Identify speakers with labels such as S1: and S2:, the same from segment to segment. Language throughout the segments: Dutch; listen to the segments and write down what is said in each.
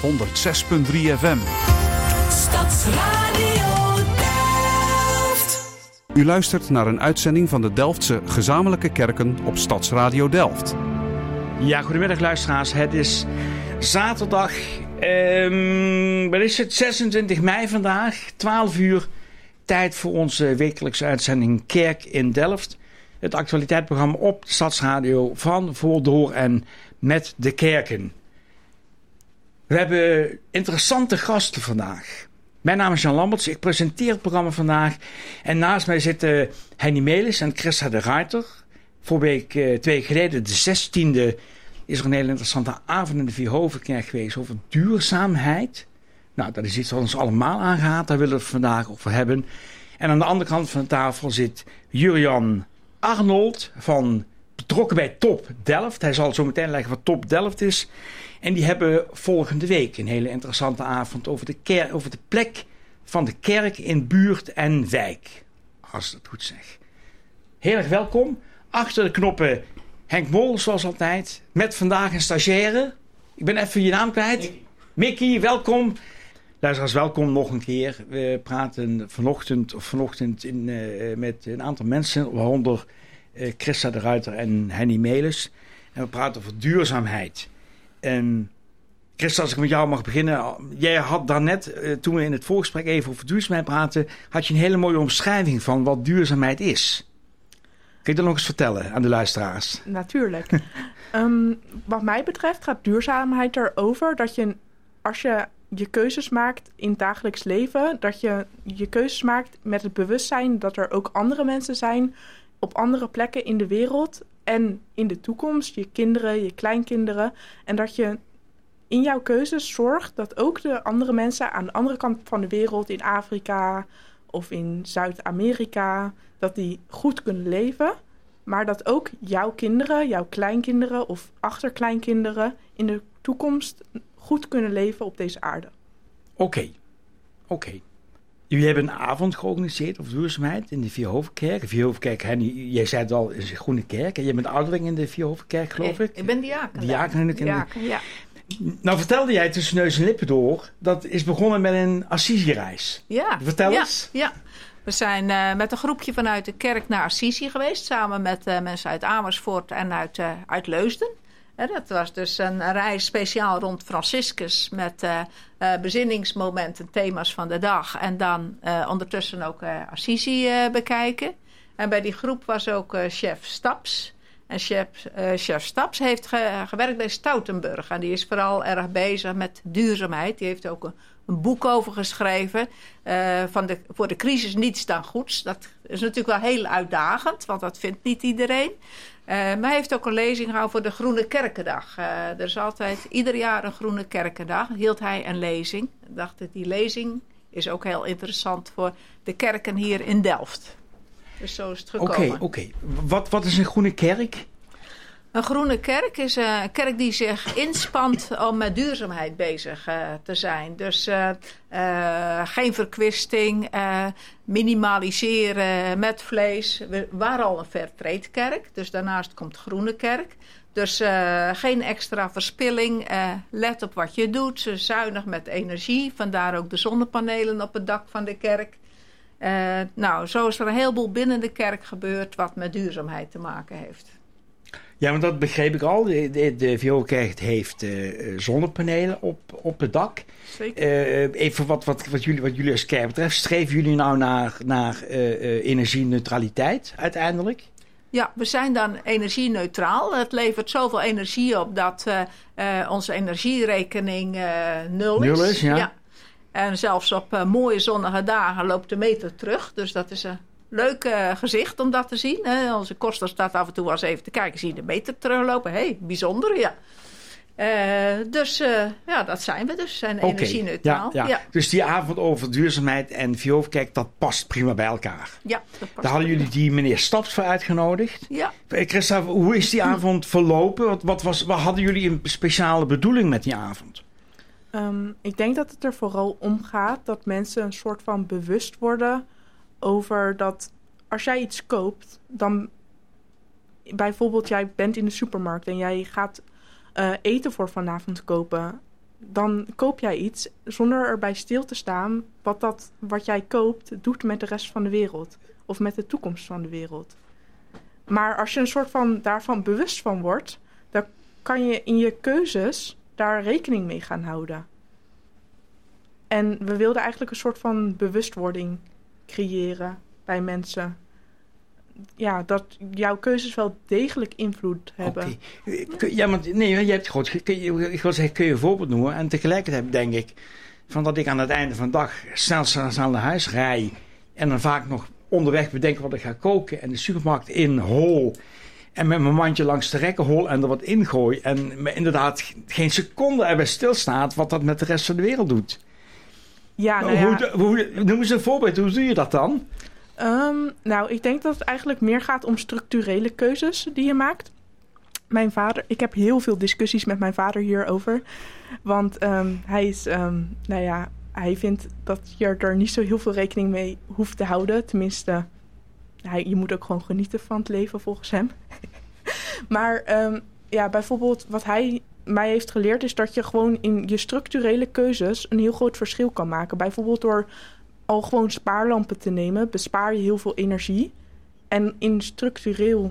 S1: 106.3 FM.
S2: Stadsradio Delft.
S1: U luistert naar een uitzending van de Delftse gezamenlijke kerken op Stadsradio Delft.
S3: Ja, goedemiddag luisteraars. Het is zaterdag, wat is het? 26 mei vandaag, 12 uur. Tijd voor onze wekelijkse uitzending Kerk in Delft. Het actualiteitsprogramma op de Stadsradio van, voor, door en met de kerken. We hebben interessante gasten vandaag. Mijn naam is Jan Lamberts, ik presenteer het programma vandaag. En naast mij zitten Henny Melis en Christa de Ruiter. Twee weken geleden, de 16e, is er een hele interessante avond in de Vierhovenkerk geweest over duurzaamheid. Nou, dat is iets wat ons allemaal aangaat, daar willen we het vandaag over hebben. En aan de andere kant van de tafel zit Jurian Arnold, betrokken bij Top Delft. Hij zal zo meteen leggen wat Top Delft is. En die hebben volgende week een hele interessante avond over de plek van de kerk in buurt en wijk. Als ik het goed zeg. Heel erg welkom. Achter de knoppen Henk Mol, zoals altijd. Met vandaag een stagiaire. Ik ben even je naam kwijt. Mickey, welkom. Luisteraars, welkom nog een keer. We praten vanochtend met een aantal mensen, waaronder Christa de Ruiter en Henny Melis. En we praten over duurzaamheid. En Christa, als ik met jou mag beginnen. Jij had daarnet, toen we in het voorgesprek even over duurzaamheid praten, had je een hele mooie omschrijving van wat duurzaamheid is. Kun je dat nog eens vertellen aan de luisteraars?
S4: Natuurlijk. Wat mij betreft gaat duurzaamheid erover dat als je je keuzes maakt in het dagelijks leven, dat je je keuzes maakt met het bewustzijn dat er ook andere mensen zijn op andere plekken in de wereld en in de toekomst, je kinderen, je kleinkinderen. En dat je in jouw keuzes zorgt dat ook de andere mensen aan de andere kant van de wereld, in Afrika of in Zuid-Amerika, dat die goed kunnen leven. Maar dat ook jouw kinderen, jouw kleinkinderen of achterkleinkinderen in de toekomst goed kunnen leven op deze aarde.
S3: Oké. Jullie hebben een avond georganiseerd over duurzaamheid in de Vierhovenkerk. De Vierhovenkerk, jij zei het al, is een groene kerk. En jij bent ouderling in de Vierhovenkerk, geloof ik.
S5: Ik ben diaken.
S3: Diaken,
S5: ja.
S3: Nou vertelde jij tussen neus en lippen door, dat is begonnen met een Assisi-reis.
S5: Ja.
S3: Vertel eens.
S5: Ja. We zijn met een groepje vanuit de kerk naar Assisi geweest, samen met mensen uit Amersfoort en uit Leusden. Dat was dus een reis speciaal rond Franciscus met bezinningsmomenten, thema's van de dag. En dan ondertussen ook Assisi bekijken. En bij die groep was ook chef Staps. En chef Staps heeft gewerkt bij Stoutenburg. En die is vooral erg bezig met duurzaamheid. Die heeft ook een boek over geschreven. Voor de crisis niets dan goeds. Dat is natuurlijk wel heel uitdagend, want dat vindt niet iedereen. Maar hij heeft ook een lezing gehouden voor de Groene Kerkendag. Er is altijd ieder jaar een Groene Kerkendag. Hield hij een lezing. Ik dacht dat die lezing is ook heel interessant voor de kerken hier in Delft. Dus zo is het gekomen.
S3: Oké. Wat is een groene kerk?
S5: Een groene kerk is een kerk die zich inspant om met duurzaamheid bezig te zijn. Dus geen verkwisting, minimaliseren met vlees. We waren al een Fairtrade kerk, dus daarnaast komt groene kerk. Dus geen extra verspilling. Let op wat je doet. Zuinig met energie. Vandaar ook de zonnepanelen op het dak van de kerk. Zo is er een heleboel binnen de kerk gebeurd wat met duurzaamheid te maken heeft.
S3: Ja, want dat begreep ik al. De Vierhovenkerk heeft zonnepanelen op het dak.
S5: Zeker.
S3: Even wat jullie als kerk betreft. Streven jullie nou naar energie-neutraliteit uiteindelijk?
S5: Ja, we zijn dan energie-neutraal. Het levert zoveel energie op dat onze energierekening nul is.
S3: Nul is, ja.
S5: En zelfs op mooie zonnige dagen loopt de meter terug. Dus dat is een leuk gezicht om dat te zien. Onze koster staat af en toe wel eens even te kijken. Zie je de meter teruglopen? Hé, bijzonder, ja. Dat zijn we dus. We zijn energie-neutraal.
S3: Ja. Dus die avond over duurzaamheid en Vierhovenkerk, dat past prima bij elkaar.
S5: Ja, dat past.
S3: Daar hadden jullie die meneer Staps voor uitgenodigd.
S5: Ja.
S3: Christa, hoe is die avond verlopen? Wat hadden jullie een speciale bedoeling met die avond?
S4: Ik denk dat het er vooral om gaat dat mensen een soort van bewust worden over dat als jij iets koopt, dan bijvoorbeeld jij bent in de supermarkt en jij gaat eten voor vanavond kopen. dan koop jij iets zonder erbij stil te staan wat jij koopt doet met de rest van de wereld. Of met de toekomst van de wereld. Maar als je een soort van daarvan bewust van wordt, dan kan je in je keuzes daar rekening mee gaan houden. En we wilden eigenlijk een soort van bewustwording creëren bij mensen. Ja, dat jouw keuzes wel degelijk invloed hebben.
S3: Okay. Ja, maar nee, je hebt goed. Ik wil zeggen, kun je een voorbeeld noemen? En tegelijkertijd denk ik van dat ik aan het einde van de dag snel naar huis rij en dan vaak nog onderweg bedenk wat ik ga koken en de supermarkt in hol en met mijn mandje langs de rekken hol en er wat ingooi en me inderdaad geen seconde erbij stilstaat wat dat met de rest van de wereld doet.
S4: Ja,
S3: Noem eens een voorbeeld. Hoe doe je dat dan?
S4: Nou, ik denk dat het eigenlijk meer gaat om structurele keuzes die je maakt. Mijn vader, ik heb heel veel discussies met mijn vader hierover. Want hij vindt dat je er niet zo heel veel rekening mee hoeft te houden. Tenminste, je moet ook gewoon genieten van het leven volgens hem. Maar bijvoorbeeld wat hij mij heeft geleerd is dat je gewoon in je structurele keuzes een heel groot verschil kan maken. Bijvoorbeeld door al gewoon spaarlampen te nemen, bespaar je heel veel energie. En in structureel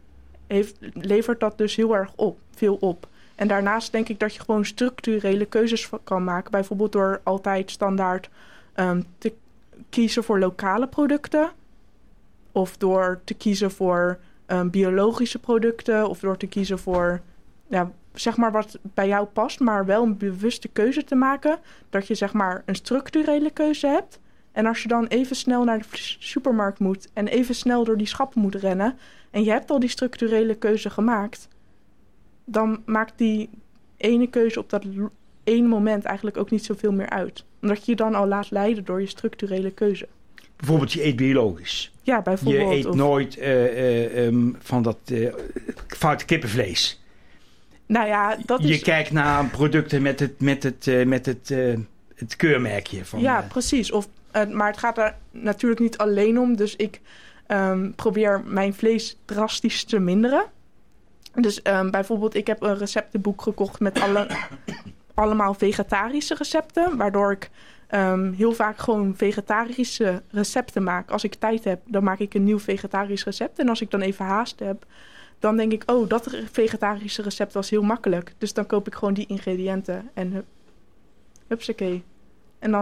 S4: levert dat dus heel erg veel op. En daarnaast denk ik dat je gewoon structurele keuzes kan maken. Bijvoorbeeld door altijd standaard te kiezen voor lokale producten. Of door te kiezen voor biologische producten. Of door te kiezen voor zeg maar wat bij jou past, maar wel een bewuste keuze te maken. Dat je zeg maar een structurele keuze hebt. En als je dan even snel naar de supermarkt moet en even snel door die schappen moet rennen en je hebt al die structurele keuze gemaakt, dan maakt die ene keuze op dat ene moment eigenlijk ook niet zoveel meer uit. Omdat je je dan al laat leiden door je structurele keuze.
S3: Bijvoorbeeld je eet biologisch.
S4: Ja, bijvoorbeeld.
S3: Je eet nooit van dat foute kippenvlees.
S4: Nou ja, dat is...
S3: Je kijkt naar producten met het keurmerkje. Van,
S4: precies. Maar het gaat er natuurlijk niet alleen om. Dus ik probeer mijn vlees drastisch te minderen. Dus bijvoorbeeld, ik heb een receptenboek gekocht met allemaal vegetarische recepten. Waardoor ik heel vaak gewoon vegetarische recepten maak. Als ik tijd heb, dan maak ik een nieuw vegetarisch recept. En als ik dan even haast heb, dan denk ik, dat vegetarische recept was heel makkelijk. Dus dan koop ik gewoon die ingrediënten en hupsakee. En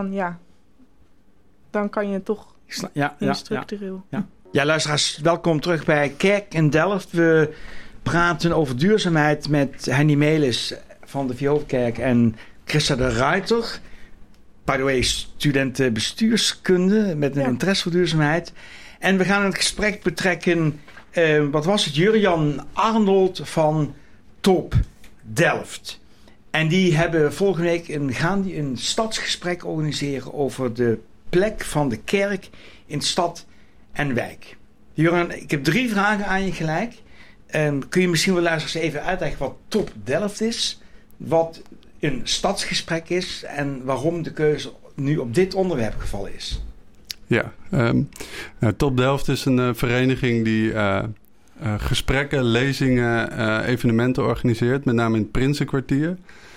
S4: dan kan je toch structureel.
S3: Ja, luisteraars, welkom terug bij Kerk in Delft. We praten over duurzaamheid met Henny Melis van de Vioolkerk en Christa de Ruiter. By the way, student bestuurskunde met een interesse voor duurzaamheid. En we gaan het gesprek betrekken, Jurjan Arnold van Top Delft. En die hebben volgende week een stadsgesprek organiseren over de plek van de kerk in stad en wijk. Jurjan, ik heb 3 vragen aan je gelijk. Kun je misschien wel luisteren even uitleggen wat Top Delft is, wat een stadsgesprek is en waarom de keuze nu op dit onderwerp gevallen is?
S6: Ja, Top Delft is een vereniging die gesprekken, lezingen, evenementen organiseert, met name in het Prinsenkwartier.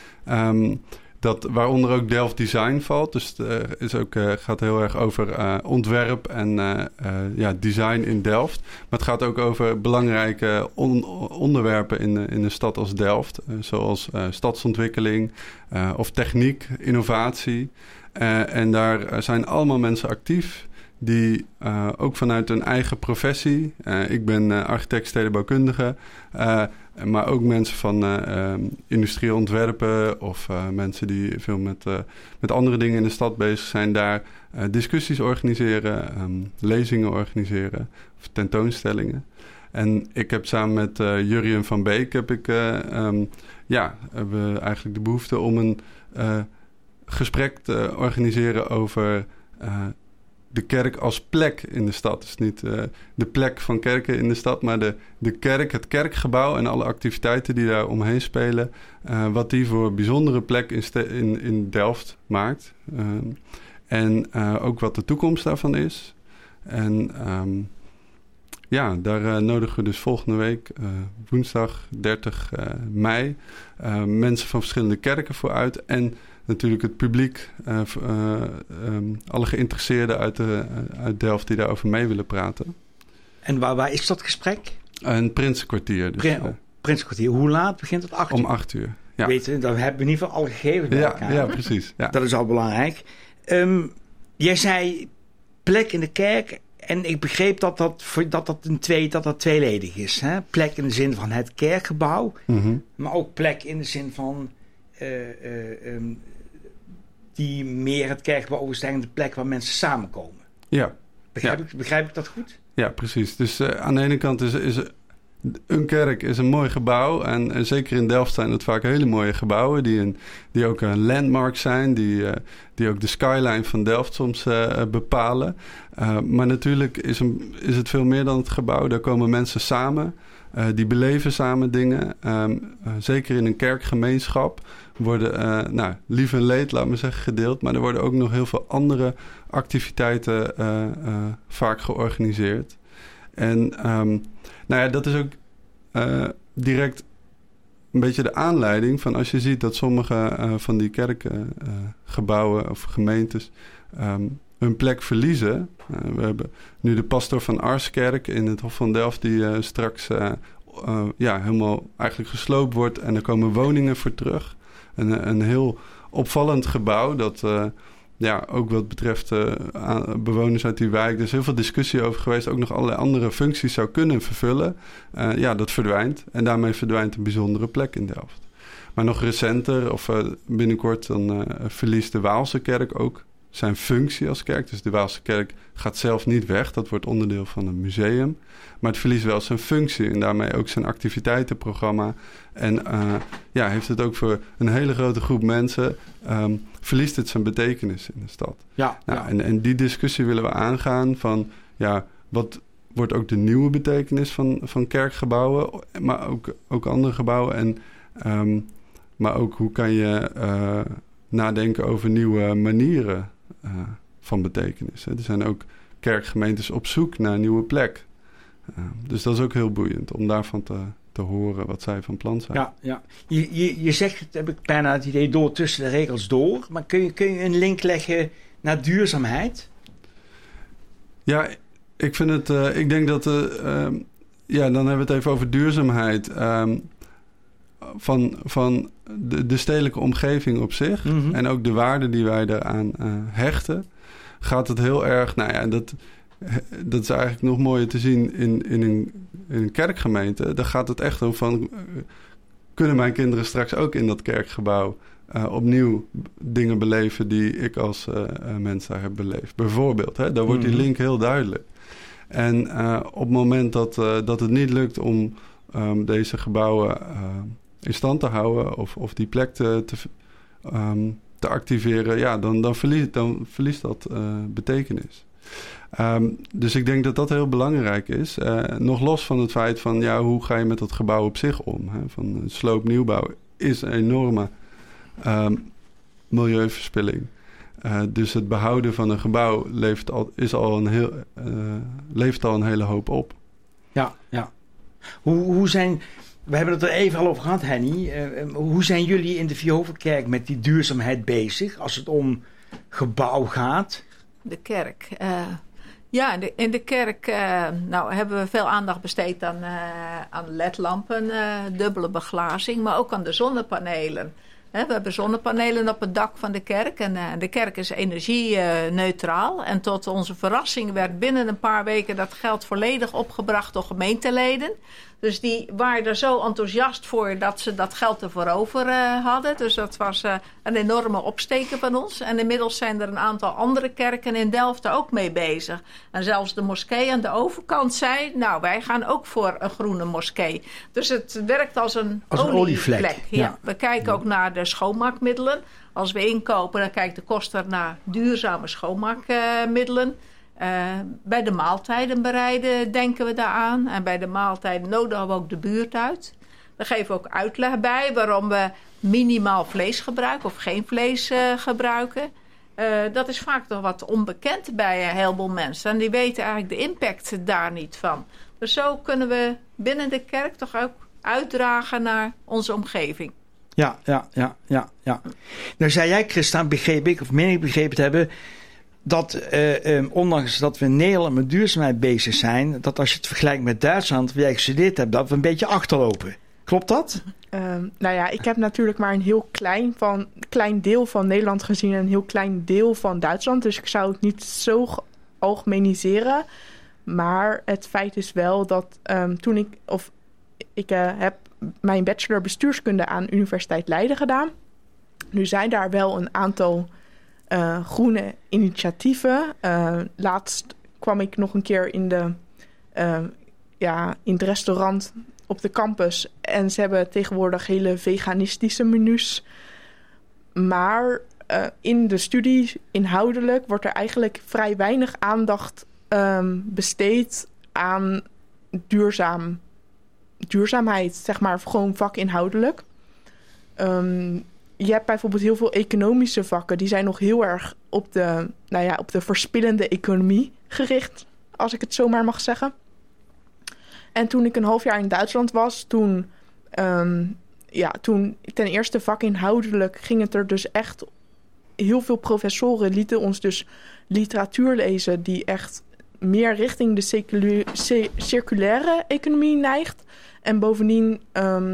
S6: Waaronder ook Delft Design valt. Dus het gaat heel erg over ontwerp en design in Delft. Maar het gaat ook over belangrijke onderwerpen in een stad als Delft. Zoals stadsontwikkeling of techniek, innovatie. En daar zijn allemaal mensen actief die ook vanuit hun eigen professie... ik ben architect stedenbouwkundige... maar ook mensen van industrieel ontwerpen of mensen die veel met andere dingen in de stad bezig zijn, daar discussies organiseren, lezingen organiseren of tentoonstellingen. En ik heb samen met Jurjen van Beek hebben we eigenlijk de behoefte om een gesprek te organiseren over de kerk als plek in de stad. Dus niet de plek van kerken in de stad, maar de kerk, het kerkgebouw en alle activiteiten die daar omheen spelen. Wat die voor bijzondere plek in Delft maakt. En ook wat de toekomst daarvan is. En ja, daar nodigen we dus volgende week, woensdag 30 mei, mensen van verschillende kerken voor uit. En natuurlijk het publiek, alle geïnteresseerden uit Delft die daarover mee willen praten.
S3: En waar is dat gesprek?
S6: Een Prinsenkwartier. Dus,
S3: Prinsenkwartier. Hoe laat begint het? 8 uur?
S6: Om 8 uur. Ja.
S3: Weten, dan hebben we in ieder geval alle gegevens bij elkaar.
S6: Ja, precies. Ja.
S3: Dat is al belangrijk. Jij zei plek in de kerk. En ik begreep dat tweeledig is. Hè? Plek in de zin van het kerkgebouw.
S6: Mm-hmm.
S3: Maar ook plek in de zin van die meer het kerkgebouw overstijgende plek waar mensen samenkomen.
S6: Ja.
S3: Begrijp ik dat goed?
S6: Ja, precies. Dus aan de ene kant is een kerk is een mooi gebouw. En zeker in Delft zijn het vaak hele mooie gebouwen. Die ook een landmark zijn. Die ook de skyline van Delft soms bepalen. Maar natuurlijk is het veel meer dan het gebouw. Daar komen mensen samen. Die beleven samen dingen. Zeker in een kerkgemeenschap worden lief en leed, laat me zeggen, gedeeld. Maar er worden ook nog heel veel andere activiteiten vaak georganiseerd. En dat is ook direct een beetje de aanleiding van als je ziet dat sommige van die kerkgebouwen of gemeentes hun plek verliezen. We hebben nu de pastoor van Arskerk in het Hof van Delft die straks helemaal eigenlijk gesloopt wordt en er komen woningen voor terug. Een heel opvallend gebouw dat ook wat betreft bewoners uit die wijk. Er is heel veel discussie over geweest. Ook nog allerlei andere functies zou kunnen vervullen. Dat verdwijnt. En daarmee verdwijnt een bijzondere plek in Delft. Maar nog recenter of binnenkort dan verliest de Waalse kerk ook zijn functie als kerk. Dus de Waalse kerk gaat zelf niet weg. Dat wordt onderdeel van een museum. Maar het verliest wel zijn functie en daarmee ook zijn activiteitenprogramma. En heeft het ook voor een hele grote groep mensen verliest het zijn betekenis in de stad.
S3: Ja.
S6: En die discussie willen we aangaan van wat wordt ook de nieuwe betekenis van kerkgebouwen, maar ook andere gebouwen. Maar ook hoe kan je nadenken over nieuwe manieren van betekenis. Hè? Er zijn ook kerkgemeentes op zoek naar een nieuwe plek. Dus dat is ook heel boeiend om daarvan te horen wat zij van plan zijn.
S3: Ja. Je zegt, het heb ik bijna het idee, door tussen de regels door. Maar kun je een link leggen naar duurzaamheid? Ja,
S6: ik vind het... ik denk dat... dan hebben we het even over duurzaamheid. Van de stedelijke omgeving op zich. Mm-hmm. En ook de waarde die wij daaraan hechten. Gaat het heel erg... Dat is eigenlijk nog mooier te zien in een kerkgemeente. Daar gaat het echt om van... kunnen mijn kinderen straks ook in dat kerkgebouw opnieuw dingen beleven die ik als mens daar heb beleefd? Bijvoorbeeld, hè? Dan wordt die link heel duidelijk. En op het moment dat het niet lukt om deze gebouwen in stand te houden... of die plek te activeren... dan verliest dat betekenis. Dus ik denk dat dat heel belangrijk is. Nog los van het feit van hoe ga je met dat gebouw op zich om? Hè? Van sloopnieuwbouw is een enorme milieuverspilling. Dus het behouden van een gebouw levert al een hele hoop op.
S3: Ja. Hoe zijn... We hebben het er even al over gehad, Henny. Hoe zijn jullie in de Vierhovenkerk met die duurzaamheid bezig als het om gebouw gaat?
S5: De kerk. In de kerk hebben we veel aandacht besteed aan ledlampen, dubbele beglazing, maar ook aan de zonnepanelen. We hebben zonnepanelen op het dak van de kerk en de kerk is energie-neutraal. En tot onze verrassing werd binnen een paar weken dat geld volledig opgebracht door gemeenteleden. Dus die waren er zo enthousiast voor dat ze dat geld ervoor over hadden. Dus dat was een enorme opsteken van ons. En inmiddels zijn er een aantal andere kerken in Delft er ook mee bezig. En zelfs de moskee aan de overkant zei... wij gaan ook voor een groene moskee. Dus het werkt als een olievlek. Ja. We kijken ook naar de schoonmaakmiddelen. Als we inkopen, dan kijkt de koster naar duurzame schoonmaakmiddelen. Bij de maaltijden bereiden denken we daaraan. En bij de maaltijden nodigen we ook de buurt uit. We geven ook uitleg bij waarom we minimaal vlees gebruiken of geen vlees gebruiken. Dat is vaak nog wat onbekend bij een heleboel mensen. En die weten eigenlijk de impact daar niet van. Dus zo kunnen we binnen de kerk toch ook uitdragen naar onze omgeving.
S3: Ja. Nou zei jij, Christa, begreep ik, of meen ik begrepen te hebben, dat ondanks dat we in Nederland met duurzaamheid bezig zijn, dat als je het vergelijkt met Duitsland, waar jij gestudeerd hebt, dat we een beetje achterlopen. Klopt dat?
S4: Nou ja, ik heb natuurlijk maar een heel klein deel van Nederland gezien en een heel klein deel van Duitsland. Dus ik zou het niet zo algemeniseren. Maar het feit is wel dat toen ik heb mijn bachelor bestuurskunde aan Universiteit Leiden gedaan. Nu zijn daar wel een aantal groene initiatieven. Laatst kwam ik nog een keer in het restaurant op de campus. En ze hebben tegenwoordig hele veganistische menus. Maar in de studie inhoudelijk wordt er eigenlijk vrij weinig aandacht besteed aan duurzaamheid. Zeg maar gewoon vakinhoudelijk. Je hebt bijvoorbeeld heel veel economische vakken. Die zijn nog heel erg op de verspillende economie gericht. Als ik het zo maar mag zeggen. En toen ik een half jaar in Duitsland was, toen ten eerste vakinhoudelijk ging het er dus echt. Heel veel professoren lieten ons dus literatuur lezen die echt meer richting de circulaire economie neigt. En bovendien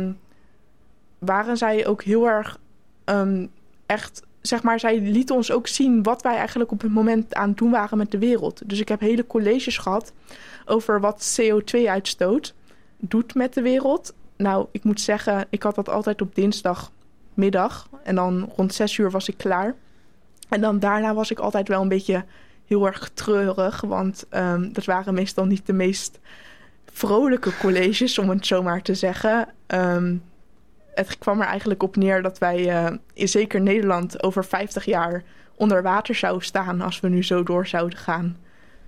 S4: waren zij ook heel erg echt, zeg maar, zij lieten ons ook zien wat wij eigenlijk op het moment aan het doen waren met de wereld. Dus ik heb hele colleges gehad over wat CO2-uitstoot doet met de wereld. Nou, ik moet zeggen, ik had dat altijd op dinsdagmiddag. En dan rond 6 uur was ik klaar. En dan daarna was ik altijd wel een beetje heel erg treurig. Want dat waren meestal niet de meest vrolijke colleges, om het zo maar te zeggen. Het kwam er eigenlijk op neer dat wij, zeker Nederland, over 50 jaar onder water zou staan als we nu zo door zouden gaan.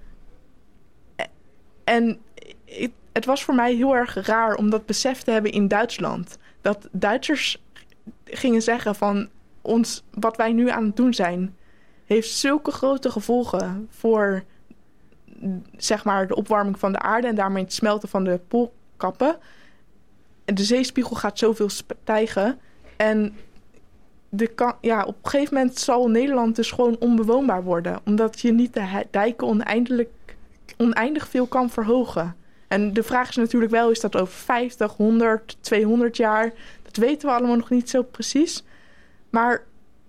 S4: En het was voor mij heel erg raar om dat besef te hebben in Duitsland. Dat Duitsers gingen zeggen van ons, wat wij nu aan het doen zijn, heeft zulke grote gevolgen voor, zeg maar, de opwarming van de aarde en daarmee het smelten van de poolkappen. De zeespiegel gaat zoveel stijgen. En op een gegeven moment zal Nederland dus gewoon onbewoonbaar worden. Omdat je niet de dijken oneindig veel kan verhogen. En de vraag is natuurlijk wel, is dat over 50, 100, 200 jaar? Dat weten we allemaal nog niet zo precies. Maar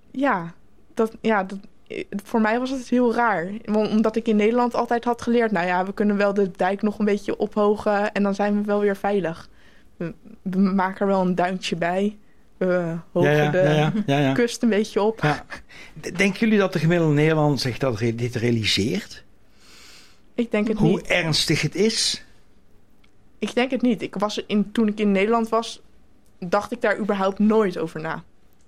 S4: voor mij was het heel raar. Omdat ik in Nederland altijd had geleerd, we kunnen wel de dijk nog een beetje ophogen en dan zijn we wel weer veilig. We maken er wel een duintje bij. We hogen de kust een beetje op.
S3: Ja. Denken jullie dat de gemiddelde Nederlander zich dit realiseert?
S4: Ik denk het
S3: niet.
S4: Hoe
S3: ernstig het is?
S4: Ik denk het niet. Toen ik in Nederland was, dacht ik daar überhaupt nooit over na.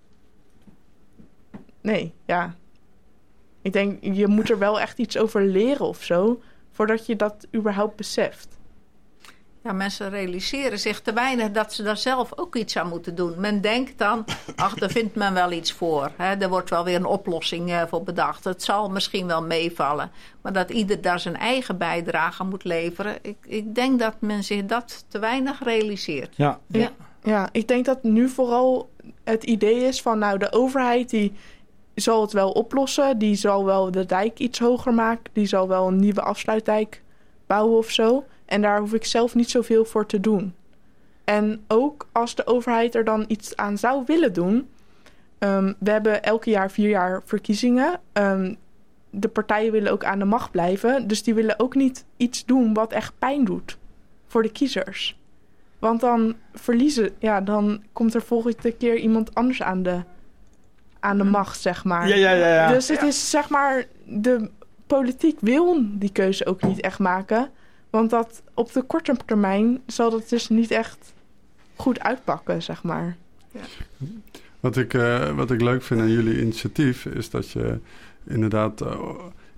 S4: Nee, ja. Ik denk, je moet er wel echt iets over leren of zo, voordat je dat überhaupt beseft.
S5: Ja, mensen realiseren zich te weinig dat ze daar zelf ook iets aan moeten doen. Men denkt dan, daar vindt men wel iets voor. Er wordt wel weer een oplossing voor bedacht. Het zal misschien wel meevallen. Maar dat ieder daar zijn eigen bijdrage moet leveren. Ik denk dat men zich dat te weinig realiseert.
S4: Ja, ik denk dat nu vooral het idee is van, de overheid die zal het wel oplossen. Die zal wel de dijk iets hoger maken. Die zal wel een nieuwe afsluitdijk bouwen of zo. En daar hoef ik zelf niet zoveel voor te doen. En ook als de overheid er dan iets aan zou willen doen. We hebben elke jaar 4 jaar verkiezingen. De partijen willen ook aan de macht blijven. Dus die willen ook niet iets doen wat echt pijn doet voor de kiezers. Want dan dan komt er volgende keer iemand anders aan de macht, zeg maar.
S3: Ja.
S4: Dus het is, zeg maar, de politiek wil die keuze ook niet echt maken. Want dat op de korte termijn zal dat dus niet echt goed uitpakken, zeg maar. Ja.
S6: Wat ik leuk vind aan jullie initiatief is dat je inderdaad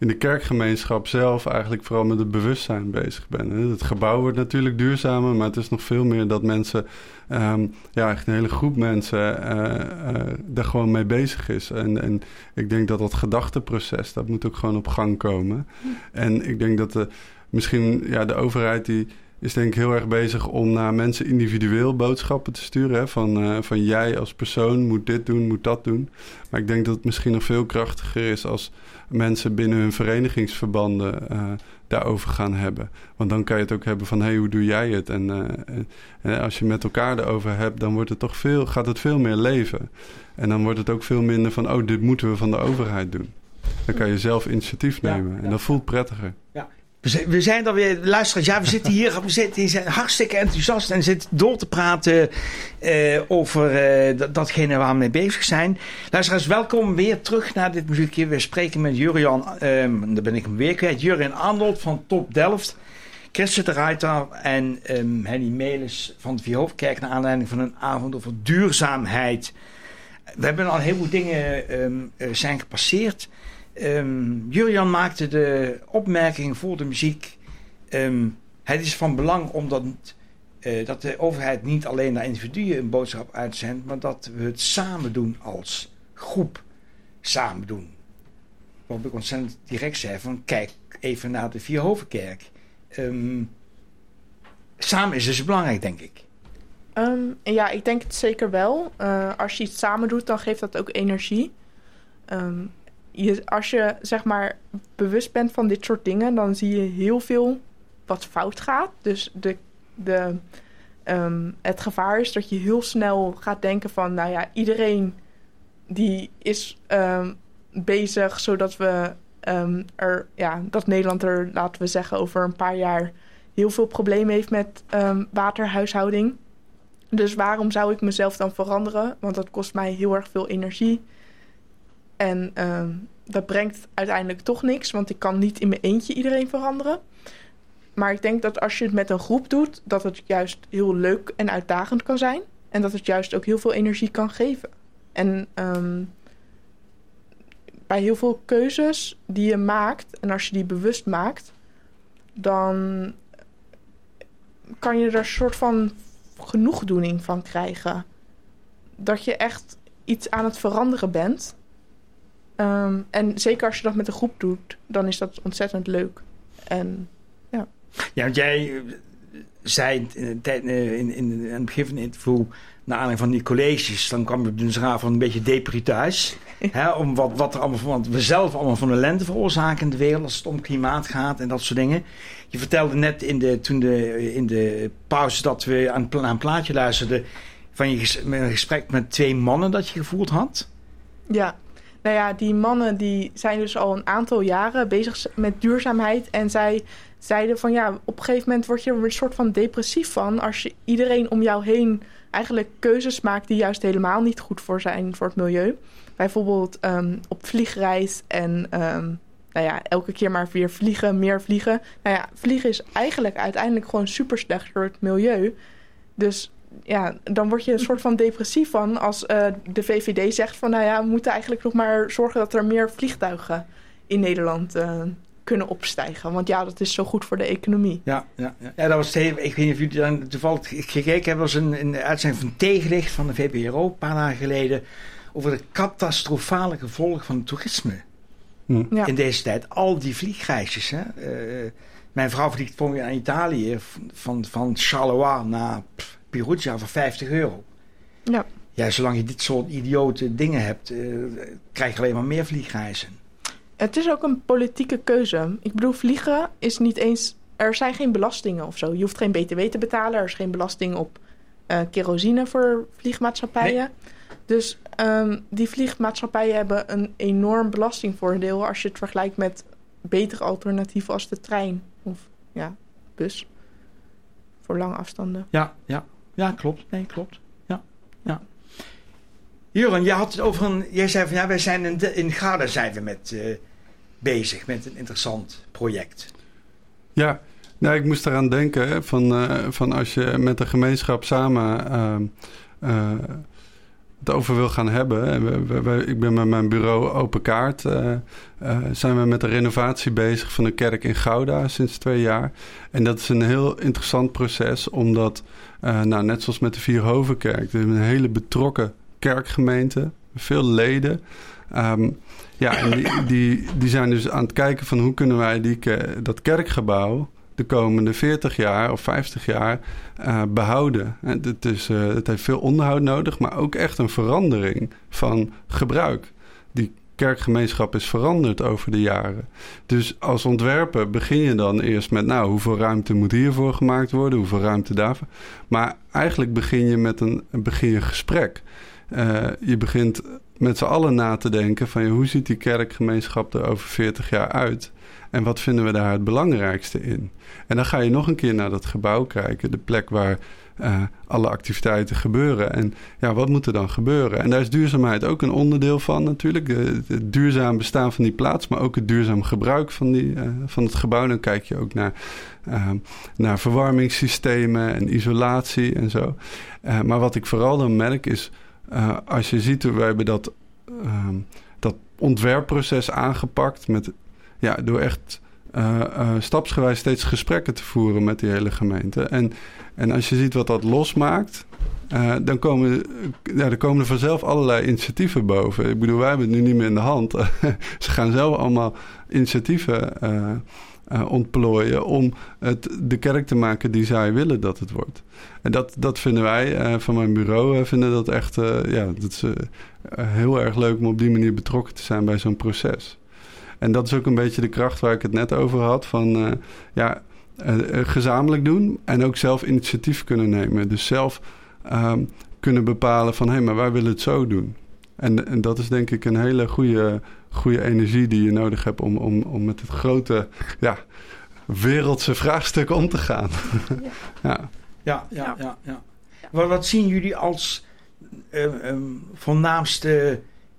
S6: in de kerkgemeenschap zelf eigenlijk vooral met het bewustzijn bezig ben. Hè. Het gebouw wordt natuurlijk duurzamer, maar het is nog veel meer dat mensen, echt een hele groep mensen daar gewoon mee bezig is. En ik denk dat gedachteproces, dat moet ook gewoon op gang komen. En ik denk dat de overheid die is denk ik heel erg bezig om naar mensen individueel boodschappen te sturen. Hè? Van jij als persoon moet dit doen, moet dat doen. Maar ik denk dat het misschien nog veel krachtiger is als mensen binnen hun verenigingsverbanden daarover gaan hebben. Want dan kan je het ook hebben van, hoe doe jij het? En als je met elkaar erover hebt, dan wordt het gaat het veel meer leven. En dan wordt het ook veel minder van, dit moeten we van de overheid doen. Dan kan je zelf initiatief nemen. En dat voelt prettiger.
S3: Ja. We zijn dan weer, luisteraars, we zitten hier, we zijn hartstikke enthousiast en zitten door te praten over datgene waar we mee bezig zijn. Luisteraars, welkom weer terug naar dit muziekje. We spreken met Jurian, daar ben ik hem weer kwijt, Jurian Arnold van Top Delft, Christen de Ruiter en Henny Melis van de Vierhoofdkerk naar aanleiding van een avond over duurzaamheid. We hebben al heel veel dingen zijn gepasseerd. Jurian maakte de opmerking voor de muziek. Het is van belang omdat dat de overheid niet alleen naar individuen een boodschap uitzendt, maar dat we het samen doen als groep. Samen doen. Waarop ik ontzettend direct zei van kijk even naar de Vierhovenkerk. Samen is dus belangrijk, denk ik.
S4: Ja, ik denk het zeker wel. Als je iets samen doet, dan geeft dat ook energie. Als je zeg maar bewust bent van dit soort dingen, dan zie je heel veel wat fout gaat. Dus het gevaar is dat je heel snel gaat denken van, iedereen die is bezig zodat we dat Nederland er, laten we zeggen, over een paar jaar heel veel problemen heeft met waterhuishouding. Dus waarom zou ik mezelf dan veranderen? Want dat kost mij heel erg veel energie. En dat brengt uiteindelijk toch niks, want ik kan niet in mijn eentje iedereen veranderen. Maar ik denk dat als je het met een groep doet, dat het juist heel leuk en uitdagend kan zijn. En dat het juist ook heel veel energie kan geven. En bij heel veel keuzes die je maakt, en als je die bewust maakt, dan kan je er een soort van genoegdoening van krijgen. Dat je echt iets aan het veranderen bent. En zeker als je dat met een groep doet, dan is dat ontzettend leuk. En ja.
S3: Ja, want jij zei in het begin van het interview, naar aanleiding van die colleges, dan kwam je dus raar van een beetje depri thuis. Hè, om wat er allemaal van, want we zelf allemaal van ellende veroorzaken in de wereld als het om klimaat gaat en dat soort dingen. Je vertelde net in de pauze dat we naar een plaatje luisterden van een gesprek met 2 mannen dat je gevoerd had.
S4: Ja. Nou ja, die mannen die zijn dus al een aantal jaren bezig met duurzaamheid. En zij zeiden van op een gegeven moment word je er een soort van depressief van als je iedereen om jou heen eigenlijk keuzes maakt die juist helemaal niet goed zijn voor het milieu. Bijvoorbeeld op vliegreis en elke keer maar weer vliegen, meer vliegen. Vliegen is eigenlijk uiteindelijk gewoon super slecht voor het milieu. Dus dan word je een soort van depressief van als de VVD zegt van we moeten eigenlijk nog maar zorgen dat er meer vliegtuigen in Nederland kunnen opstijgen. Want dat is zo goed voor de economie.
S3: Ja, dat was ik weet niet of jullie dan toevallig gekeken hebben. Was een uitzending van Tegenlicht van de VPRO een paar dagen geleden over de catastrofale gevolgen van het toerisme. In deze tijd. Al die vliegreisjes. Hè? Mijn vrouw vliegt volgend jaar naar Italië van Charleroi naar Perugia voor €50. Ja, zolang je dit soort idiote dingen hebt, krijg je alleen maar meer vliegreizen.
S4: Het is ook een politieke keuze. Ik bedoel, vliegen is niet eens... Er zijn geen belastingen of zo. Je hoeft geen BTW te betalen. Er is geen belasting op kerosine voor vliegmaatschappijen. Nee. Dus die vliegmaatschappijen hebben een enorm belastingvoordeel als je het vergelijkt met betere alternatieven als de trein of bus. Voor lange afstanden.
S3: Ja, klopt. Nee, klopt. Ja. Jurian, jij had het over jij zei van wij zijn in Gouda zijn we bezig met een interessant project.
S6: Ja, ik moest eraan denken van als je met de gemeenschap samen het over wil gaan hebben. En ik ben met mijn bureau Open Kaart. Zijn we met de renovatie bezig van een kerk in Gouda sinds 2 jaar. En dat is een heel interessant proces, omdat net zoals met de Vierhovenkerk, het is een hele betrokken kerkgemeente, veel leden. En die zijn dus aan het kijken van hoe kunnen wij dat kerkgebouw de komende 40 jaar of 50 jaar behouden. Het heeft veel onderhoud nodig, maar ook echt een verandering van gebruik. Die kerkgemeenschap is veranderd over de jaren. Dus als ontwerper begin je dan eerst met, hoeveel ruimte moet hiervoor gemaakt worden, hoeveel ruimte daarvoor. Maar eigenlijk begin je met een gesprek. Je begint met z'n allen na te denken van hoe ziet die kerkgemeenschap er over 40 jaar uit? En wat vinden we daar het belangrijkste in? En dan ga je nog een keer naar dat gebouw kijken, de plek waar alle activiteiten gebeuren. En wat moet er dan gebeuren? En daar is duurzaamheid ook een onderdeel van natuurlijk. Het duurzaam bestaan van die plaats, maar ook het duurzaam gebruik van het gebouw. Dan kijk je ook naar verwarmingssystemen en isolatie en zo. Maar wat ik vooral dan merk is, als je ziet, we hebben dat ontwerpproces aangepakt door echt stapsgewijs steeds gesprekken te voeren met die hele gemeente. En als je ziet wat dat losmaakt, dan komen er vanzelf allerlei initiatieven boven. Ik bedoel, wij hebben het nu niet meer in de hand. Ze gaan zelf allemaal initiatieven ontplooien om de kerk te maken die zij willen dat het wordt. En dat vinden wij van mijn bureau, vinden dat echt dat is heel erg leuk om op die manier betrokken te zijn bij zo'n proces. En dat is ook een beetje de kracht waar ik het net over had, van gezamenlijk doen en ook zelf initiatief kunnen nemen. Dus zelf kunnen bepalen van, maar wij willen het zo doen. En dat is denk ik een hele goede energie die je nodig hebt om met het grote wereldse vraagstuk om te gaan.
S3: Ja. Wat zien jullie als voornaamste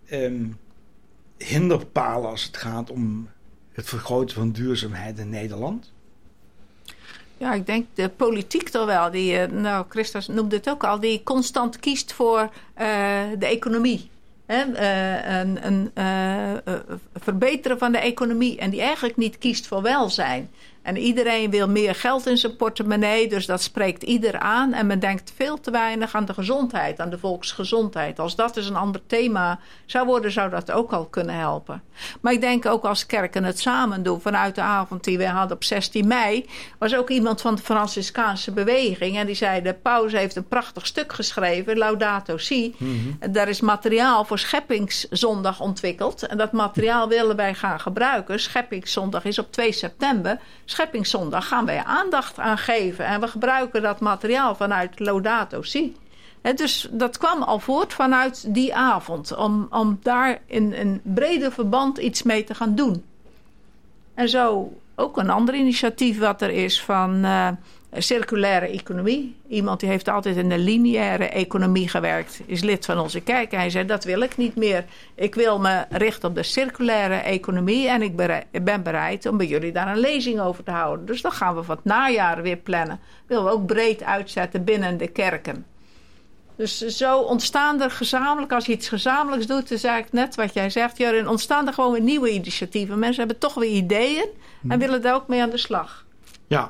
S3: hinderpalen als het gaat om het vergroten van duurzaamheid in Nederland?
S5: Ja, ik denk de politiek toch wel. Christus noemde het ook al, die constant kiest voor de economie. Een verbeteren van de economie. En die eigenlijk niet kiest voor welzijn. En iedereen wil meer geld in zijn portemonnee. Dus dat spreekt ieder aan. En men denkt veel te weinig aan de gezondheid. Aan de volksgezondheid. Als dat dus een ander thema zou worden, zou dat ook al kunnen helpen. Maar ik denk ook als kerken het samen doen. Vanuit de avond die we hadden op 16 mei... was ook iemand van de Franciscaanse beweging. En die zei, de paus heeft een prachtig stuk geschreven. Laudato Si. Mm-hmm. Daar is materiaal voor Scheppingszondag ontwikkeld. En dat materiaal willen wij gaan gebruiken. Scheppingszondag is op 2 september... Scheppingszondag gaan wij aandacht aan geven. En we gebruiken dat materiaal vanuit Laudato Si. Dus dat kwam al voort vanuit die avond. Om daar in een breder verband iets mee te gaan doen. En zo ook een ander initiatief wat er is van circulaire economie. Iemand die heeft altijd in de lineaire economie gewerkt. Is lid van onze kerk. En hij zei, dat wil ik niet meer. Ik wil me richten op de circulaire economie. En ik ben bereid om bij jullie daar een lezing over te houden. Dus dan gaan we van het najaar weer plannen. Willen we ook breed uitzetten binnen de kerken. Dus zo ontstaan er gezamenlijk, als je iets gezamenlijks doet, is eigenlijk net wat jij zegt, Jurgen, ontstaan er gewoon weer nieuwe initiatieven. Mensen hebben toch weer ideeën en willen daar ook mee aan de slag.
S3: Ja.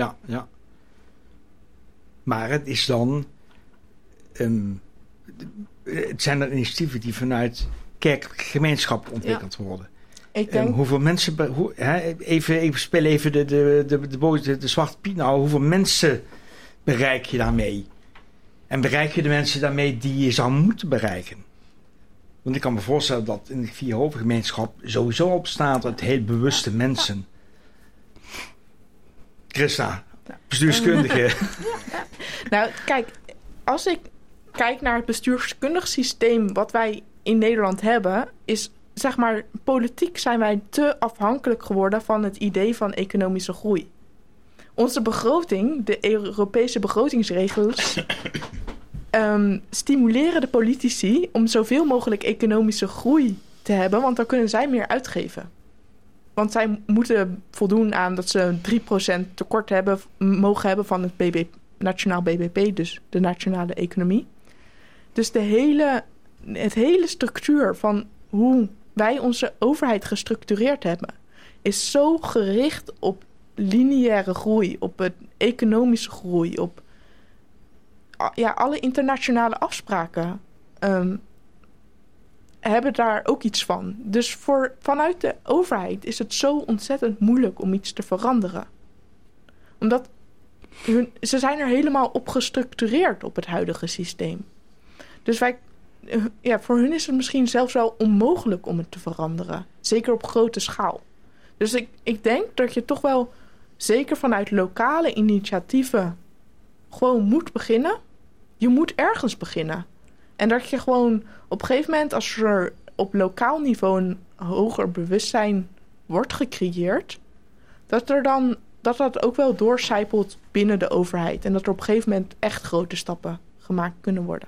S3: Maar het is dan... het zijn er initiatieven die vanuit kerkelijke gemeenschappen ontwikkeld worden.
S4: Ik denk...
S3: Hoeveel mensen... Even speel even de Zwarte Piet nou. Hoeveel mensen bereik je daarmee? En bereik je de mensen daarmee die je zou moeten bereiken? Want ik kan me voorstellen dat in de Vierhovengemeenschap sowieso op staat uit heel bewuste mensen. Christa, bestuurskundige.
S4: Nou, kijk, als ik kijk naar het bestuurskundig systeem wat wij in Nederland hebben, is, zeg maar, politiek zijn wij te afhankelijk geworden van het idee van economische groei. Onze begroting, de Europese begrotingsregels, stimuleren de politici om zoveel mogelijk economische groei te hebben, want dan kunnen zij meer uitgeven. Want zij moeten voldoen aan dat ze 3% tekort mogen hebben van het nationaal BBP, dus de nationale economie. Dus de hele het hele structuur van hoe wij onze overheid gestructureerd hebben, is zo gericht op lineaire groei, op het economische groei, op alle internationale afspraken hebben daar ook iets van. Dus vanuit de overheid is het zo ontzettend moeilijk om iets te veranderen. Omdat ze zijn er helemaal op gestructureerd op het huidige systeem. Dus voor hun is het misschien zelfs wel onmogelijk om het te veranderen. Zeker op grote schaal. Dus ik denk dat je toch wel zeker vanuit lokale initiatieven gewoon moet beginnen. Je moet ergens beginnen. En dat je gewoon op een gegeven moment, als er op lokaal niveau een hoger bewustzijn wordt gecreëerd, dat ook wel doorcijpelt binnen de overheid. En dat er op een gegeven moment echt grote stappen gemaakt kunnen worden.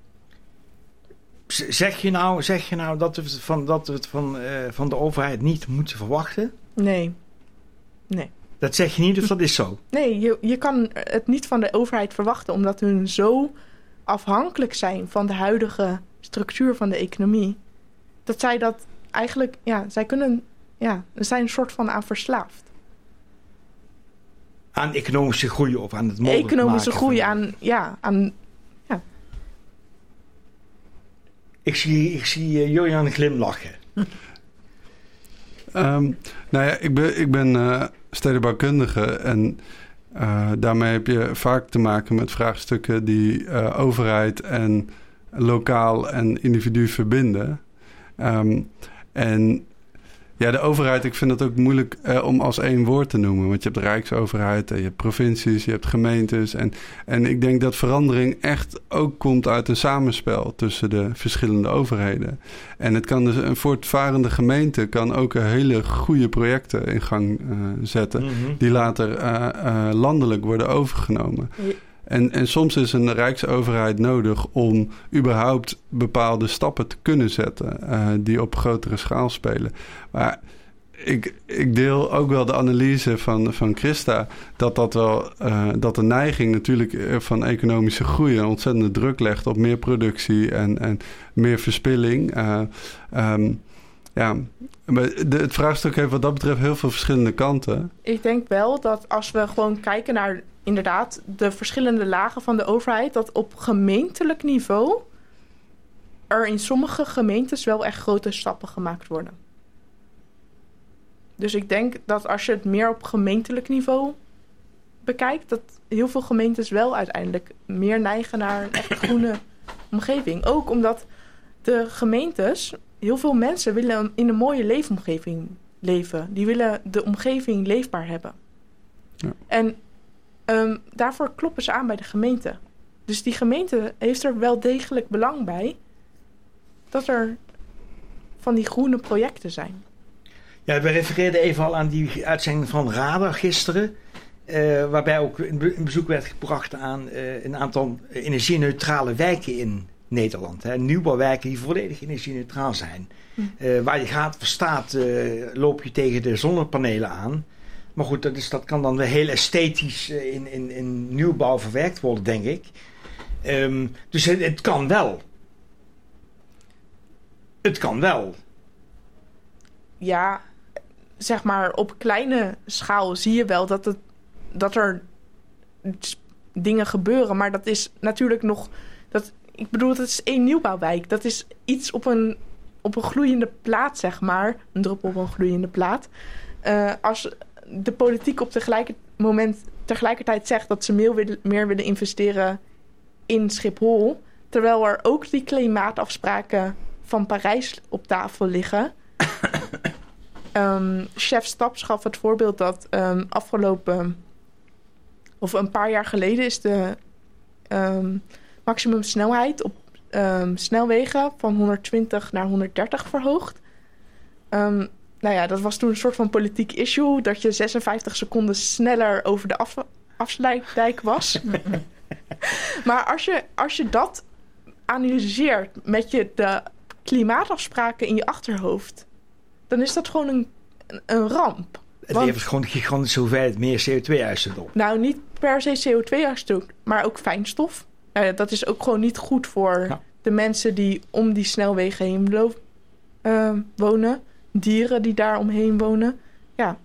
S3: Zeg je nou dat we het van de overheid niet moeten verwachten?
S4: Nee.
S3: Dat zeg je niet of dat is zo?
S4: Nee, je kan het niet van de overheid verwachten, omdat hun zo afhankelijk zijn van de huidige structuur van de economie, dat zij dat eigenlijk, ze zijn een soort van aan verslaafd.
S3: Aan economische groei of aan het mogelijk maken?
S4: Economische groei, aan.
S3: Ik zie Julian glimlachen.
S6: Ik ben stedenbouwkundige en daarmee heb je vaak te maken met vraagstukken die overheid en lokaal en individu verbinden. De overheid, ik vind het ook moeilijk om als één woord te noemen. Want je hebt de Rijksoverheid, je hebt provincies, je hebt gemeentes. En ik denk dat verandering echt ook komt uit een samenspel tussen de verschillende overheden. En het kan dus een voortvarende gemeente kan ook hele goede projecten in gang zetten. Mm-hmm. Die later landelijk worden overgenomen. Ja. En soms is een Rijksoverheid nodig om überhaupt bepaalde stappen te kunnen zetten die op grotere schaal spelen. Maar ik deel ook wel de analyse van Christa dat de neiging natuurlijk van economische groei een ontzettende druk legt op meer productie en meer verspilling. Het vraagstuk heeft wat dat betreft heel veel verschillende kanten.
S4: Ik denk wel dat als we gewoon kijken naar inderdaad de verschillende lagen van de overheid, dat op gemeentelijk niveau er in sommige gemeentes wel echt grote stappen gemaakt worden. Dus ik denk dat als je het meer op gemeentelijk niveau bekijkt, dat heel veel gemeentes wel uiteindelijk meer neigen naar een echt groene omgeving. Ook omdat de gemeentes, heel veel mensen willen in een mooie leefomgeving leven. Die willen de omgeving leefbaar hebben. Ja. En daarvoor kloppen ze aan bij de gemeente. Dus die gemeente heeft er wel degelijk belang bij dat er van die groene projecten zijn.
S3: Ja, we refereerden even al aan die uitzending van Radar gisteren. Waarbij ook een bezoek werd gebracht aan een aantal energie-neutrale wijken in Nederland. Hè. Nieuwbouwwijken die volledig energie-neutraal zijn. Waar je gaat verstaat, loop je tegen de zonnepanelen aan. Maar goed, dat kan dan weer heel esthetisch in nieuwbouw verwerkt worden, denk ik. Dus het kan wel. Het kan wel.
S4: Ja, zeg maar op kleine schaal zie je wel dat er dingen gebeuren. Maar dat is natuurlijk nog... Ik bedoel, dat is één nieuwbouwwijk. Dat is iets op een gloeiende plaat, zeg maar. Een druppel op een gloeiende plaat. Als de politiek op tegelijkertijd zegt dat ze meer willen investeren in Schiphol, terwijl er ook die klimaatafspraken van Parijs op tafel liggen. Chef Staps gaf het voorbeeld dat een paar jaar geleden is de maximumsnelheid op snelwegen van 120 naar 130 verhoogd. Dat was toen een soort van politiek issue, dat je 56 seconden sneller over de afsluitdijk was. Maar als je dat analyseert met de klimaatafspraken in je achterhoofd, dan is dat gewoon een ramp.
S3: Het levert gewoon een gigantische hoeveelheid meer CO2-uitstoot op.
S4: Nou, niet per se CO2-uitstoot, maar ook fijnstof. Dat is ook gewoon niet goed voor de mensen die om die snelwegen heen wonen. Dieren die daar omheen wonen. Ja.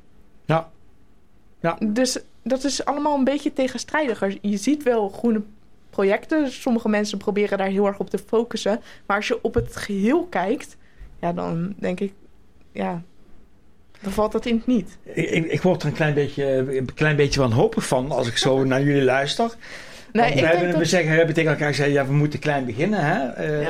S4: Dus dat is allemaal een beetje tegenstrijdiger. Je ziet wel groene projecten. Sommige mensen proberen daar heel erg op te focussen. Maar als je op het geheel kijkt, ja, dan denk ik, ja, dan valt dat in het niet.
S3: Ik word er een klein beetje wanhopig van als ik zo naar jullie luister.
S4: Nee,
S3: we hebben tegen elkaar gezegd, ja, we moeten klein beginnen. Hè?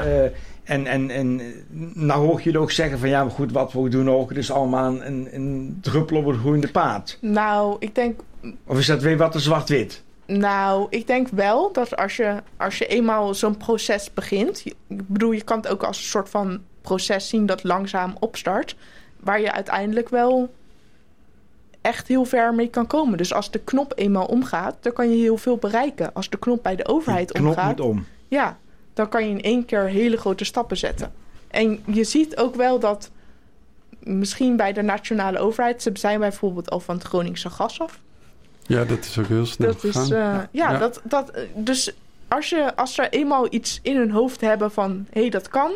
S3: En nou hoor je jullie ook zeggen van, ja, maar goed, wat we doen ook, dus allemaal een druppel op het groeiende paard.
S4: Nou, ik denk...
S3: Of is dat weer wat te zwart-wit?
S4: Nou, ik denk wel dat als je eenmaal zo'n proces begint... Ik bedoel, je kan het ook als een soort van proces zien dat langzaam opstart... waar je uiteindelijk wel echt heel ver mee kan komen. Dus als de knop eenmaal omgaat, dan kan je heel veel bereiken. Als de knop bij de overheid omgaat...
S3: De knop moet om.
S4: Ja, dan kan je in één keer hele grote stappen zetten. En je ziet ook wel dat misschien bij de nationale overheid... ze zijn bijvoorbeeld al van het Groningse gas af...
S6: Ja, dat is ook heel snel gegaan.
S4: Dus als er eenmaal iets in hun hoofd hebben van... hé, dat kan...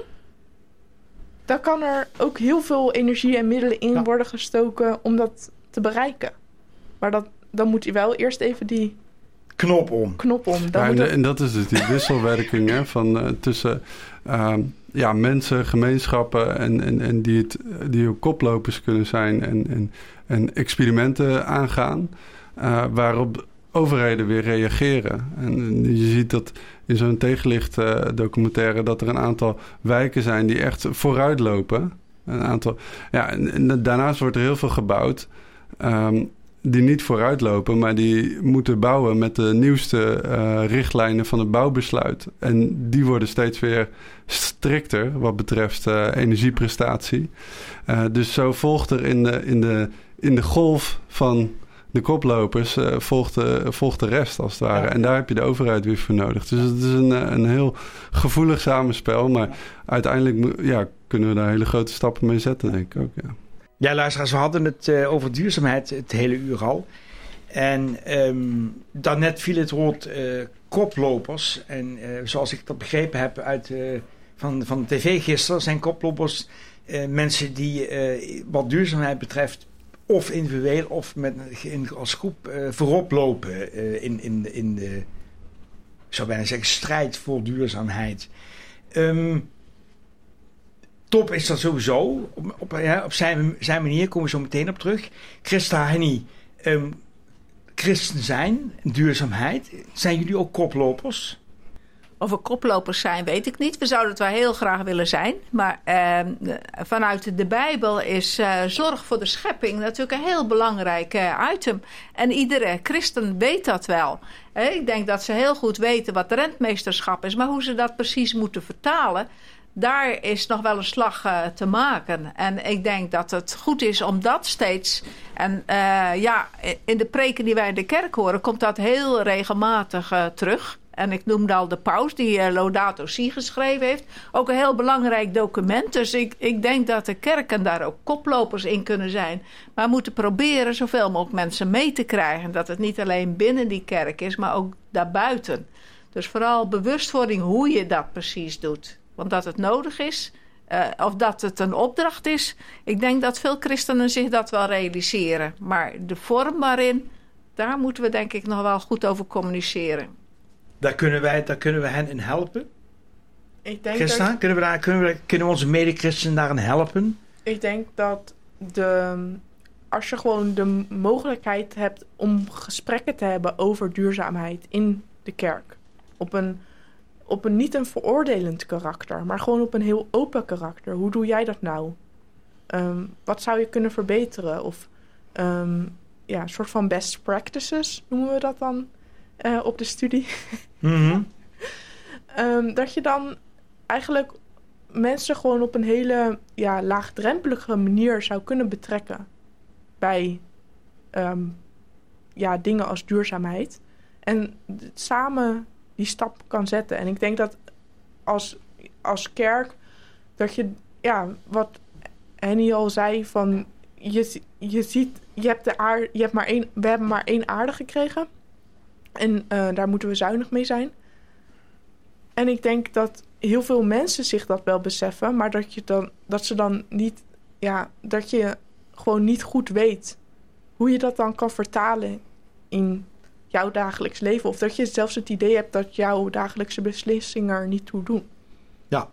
S4: dan kan er ook heel veel energie en middelen in worden gestoken... om dat te bereiken. Maar dan moet je wel eerst even die...
S3: Knop om.
S6: En dat is dus die wisselwerking hè, van tussen mensen, gemeenschappen... en die ook koplopers kunnen zijn en experimenten aangaan... waarop overheden weer reageren. En je ziet dat in zo'n tegenlicht documentaire... dat er een aantal wijken zijn die echt vooruitlopen. Een aantal, en daarnaast wordt er heel veel gebouwd... die niet vooruitlopen, maar die moeten bouwen... met de nieuwste richtlijnen van het bouwbesluit. En die worden steeds weer strikter... wat betreft energieprestatie. Dus zo volgt er in de golf van... de koplopers volgt de rest als het ware. Ja. En daar heb je de overheid weer voor nodig. Dus het is een heel gevoelig samenspel. Maar uiteindelijk kunnen we daar hele grote stappen mee zetten, denk ik ook. Ja,
S3: ja, luisteraars, we hadden het over duurzaamheid het hele uur al. En daarnet viel het woord koplopers. En zoals ik dat begrepen heb van de tv gisteren... zijn koplopers mensen die wat duurzaamheid betreft... of individueel of als groep voorop lopen in de, ik zou bijna zeggen, strijd voor duurzaamheid. Top is dat sowieso. Op zijn manier komen we zo meteen op terug. Christa, Henny, christen zijn, duurzaamheid. Zijn jullie ook koplopers?
S5: Of we koplopers zijn, weet ik niet. We zouden het wel heel graag willen zijn. Maar vanuit de Bijbel is zorg voor de schepping natuurlijk een heel belangrijk item. En iedere christen weet dat wel. Ik denk dat ze heel goed weten wat rentmeesterschap is. Maar hoe ze dat precies moeten vertalen... daar is nog wel een slag te maken. En ik denk dat het goed is om dat steeds... En in de preken die wij in de kerk horen... komt dat heel regelmatig terug... En ik noemde al de paus die Laudato Si geschreven heeft. Ook een heel belangrijk document. Dus ik denk dat de kerken daar ook koplopers in kunnen zijn. Maar we moeten proberen zoveel mogelijk mensen mee te krijgen. Dat het niet alleen binnen die kerk is, maar ook daarbuiten. Dus vooral bewustwording hoe je dat precies doet. Want dat het nodig is, of dat het een opdracht is. Ik denk dat veel christenen zich dat wel realiseren. Maar de vorm waarin, daar moeten we denk ik nog wel goed over communiceren.
S3: Daar kunnen we hen in helpen.
S4: Ik denk
S3: Christa, kunnen we onze mede-christenen daarin helpen? Ik
S4: denk dat als je gewoon de mogelijkheid hebt om gesprekken te hebben over duurzaamheid in de kerk. Op een niet een veroordelend karakter, maar gewoon op een heel open karakter. Hoe doe jij dat nou? Wat zou je kunnen verbeteren? Of een soort van best practices noemen we dat dan op de studie.
S3: Mm-hmm.
S4: Dat je dan eigenlijk mensen gewoon op een hele laagdrempelige manier zou kunnen betrekken bij dingen als duurzaamheid. En samen die stap kan zetten. En ik denk dat als kerk dat je, wat Henny al zei, van je ziet, we hebben maar één aarde gekregen. En daar moeten we zuinig mee zijn. En ik denk dat heel veel mensen zich dat wel beseffen, maar dat je gewoon niet goed weet hoe je dat dan kan vertalen in jouw dagelijks leven. Of dat je zelfs het idee hebt dat jouw dagelijkse beslissingen er niet toe doen.
S3: Ja.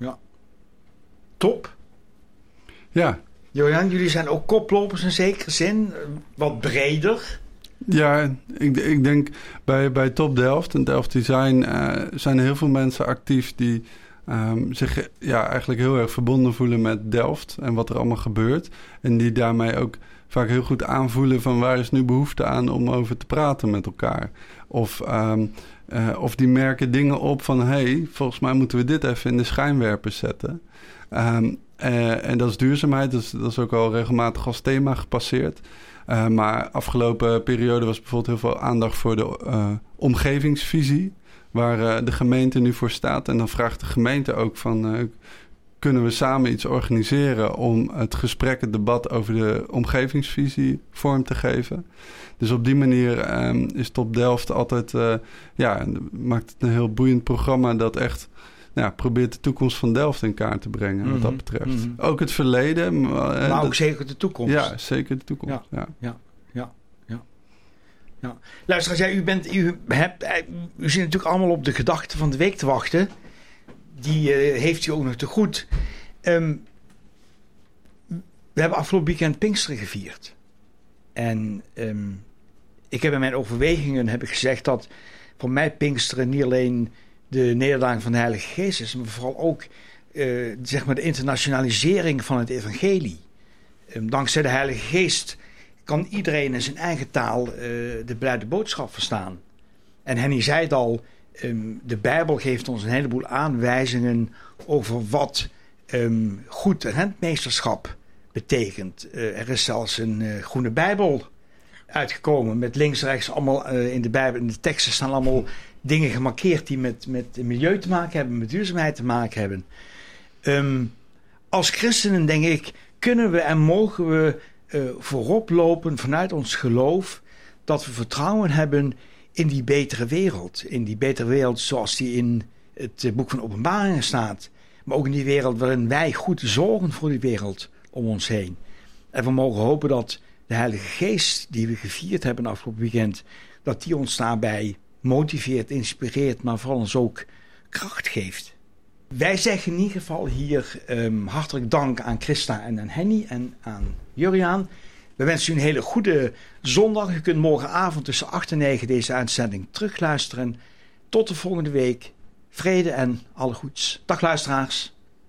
S3: Top.
S6: Ja.
S3: Joriaan, jullie zijn ook koplopers in zekere zin. Wat breder.
S6: Ja, ik denk bij Top Delft en Delft Design zijn er heel veel mensen actief die zich eigenlijk heel erg verbonden voelen met Delft en wat er allemaal gebeurt. En die daarmee ook vaak heel goed aanvoelen van waar is nu behoefte aan om over te praten met elkaar. Of die merken dingen op van volgens mij moeten we dit even in de schijnwerpers zetten. En dat is duurzaamheid, dat is ook al regelmatig als thema gepasseerd. Maar afgelopen periode was bijvoorbeeld heel veel aandacht voor de omgevingsvisie, waar de gemeente nu voor staat. En dan vraagt de gemeente ook van, kunnen we samen iets organiseren om het gesprek, het debat over de omgevingsvisie vorm te geven. Dus op die manier is Top Delft altijd, maakt het een heel boeiend programma dat echt probeert de toekomst van Delft in kaart te brengen, wat dat betreft. Mm-hmm. Ook het verleden.
S3: Maar ook zeker de toekomst.
S6: Ja, zeker de toekomst.
S3: Ja. Luister, u zit natuurlijk allemaal op de gedachte van de week te wachten. Die heeft u ook nog te goed. We hebben afgelopen weekend Pinksteren gevierd. En ik heb in mijn overwegingen gezegd dat voor mij Pinksteren niet alleen de nederlaag van de Heilige Geest is, maar vooral ook de internationalisering van het evangelie. Dankzij de Heilige Geest kan iedereen in zijn eigen taal de blijde boodschap verstaan. En Henny zei het al, de Bijbel geeft ons een heleboel aanwijzingen over wat goed rentmeesterschap betekent. Er is zelfs een groene Bijbel uitgekomen met links en rechts allemaal in de Bijbel. In de teksten staan allemaal dingen gemarkeerd die met milieu te maken hebben, met duurzaamheid te maken hebben. Als christenen, denk ik, kunnen we en mogen we voorop lopen vanuit ons geloof dat we vertrouwen hebben in die betere wereld. In die betere wereld zoals die in het boek van Openbaringen staat. Maar ook in die wereld waarin wij goed zorgen voor die wereld om ons heen. En we mogen hopen dat de Heilige Geest die we gevierd hebben afgelopen weekend, dat die ons daarbij motiveert, inspireert, maar vooral ons ook kracht geeft. Wij zeggen in ieder geval hier hartelijk dank aan Christa en aan Henny en aan Joriaan. We wensen u een hele goede zondag. U kunt morgenavond tussen 8 en 9 deze uitzending terugluisteren. Tot de volgende week. Vrede en alle goeds. Dag luisteraars.